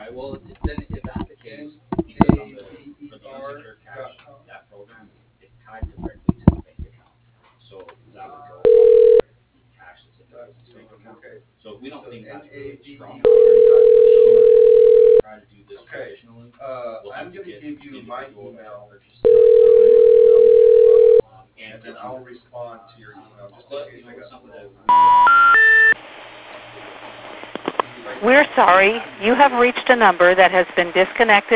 well, then if that's the case, because on the for the unsecured cash, that program is tied directly to the bank account, so that would go off the cash that's in the business bank account. So if we don't think that's really strong enough, try to do this traditionally. We'll have to get individual purchase and then I'll respond to your email just in case I got something that. We're sorry, you have reached a number that has been disconnected.